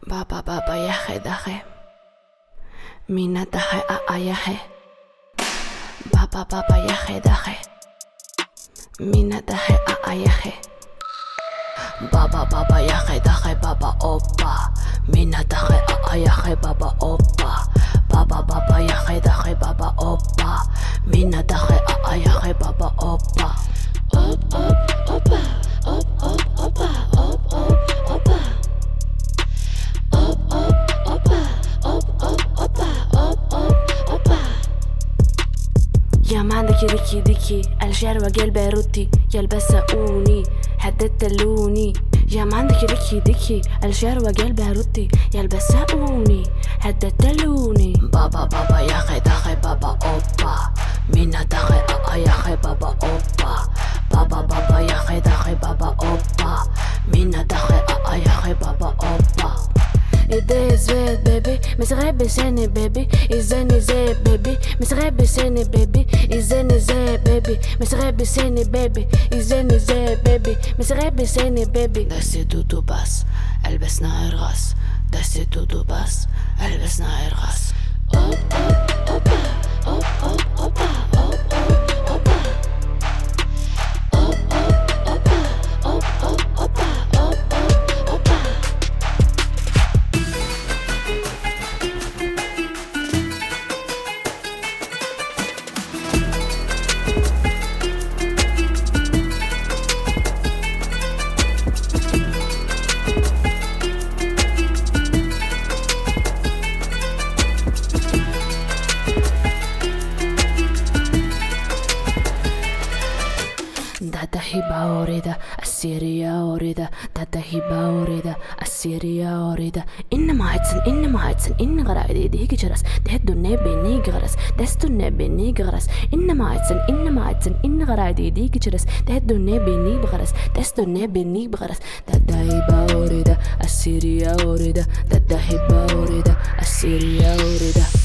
Baba baba yahe dahe, mina dahe a yahe. Baba baba yahe dahe, mina dahe a yahe. Baba baba yahe dahe baba oppa, mina dahe a yahe baba oppa. Baba baba yahe dahe baba oppa, mina dahe a yahe baba oppa. Op op oppa, op op oppa, op op oppa. Op op oppa, op op oppa, op op oppa. يا ما عندك ديكي ديكي الجار وقلب روتي يلبسوني هدت لوني. يا ما عندك ديكي ديكي الجار وقلب روتي يلبسوني هدت لوني. بابا بابا يا خي داخي بابا اوبا مينا داخي يا خي بابا اوبا. بابا بابا يا خي داخي بابا اوبا مينا داخي يا خي بابا اوبا. Idezvet baby, misrebe seni baby, izeni ze baby, misrebe seni baby, izeni ze baby, misrebe seni baby, izeni ze baby, misrebe seni baby. دستي دودو بس البسنا ارغاس، دستي دودو بس البسنا ارغاس. اوب اوب اوبا اوب اوب اوبا اوب اوب اوبا اوب اوب اوبا اوب اوب اوبا. هبة أريد السيريا أريد تاتا هبة أريد السيريا أريد إنما عدسن إن غرائدي ديك جرس تهدو النبي نيك غرس دستو النبي نيك غرس إنما عدسن إن غرائدي ديك جرس تهدو النبي نيك بغرس دستو النبي نيك بغرس تاتا هبة أريد السيريا أريد تاتا هبة أريد السيريا أريد.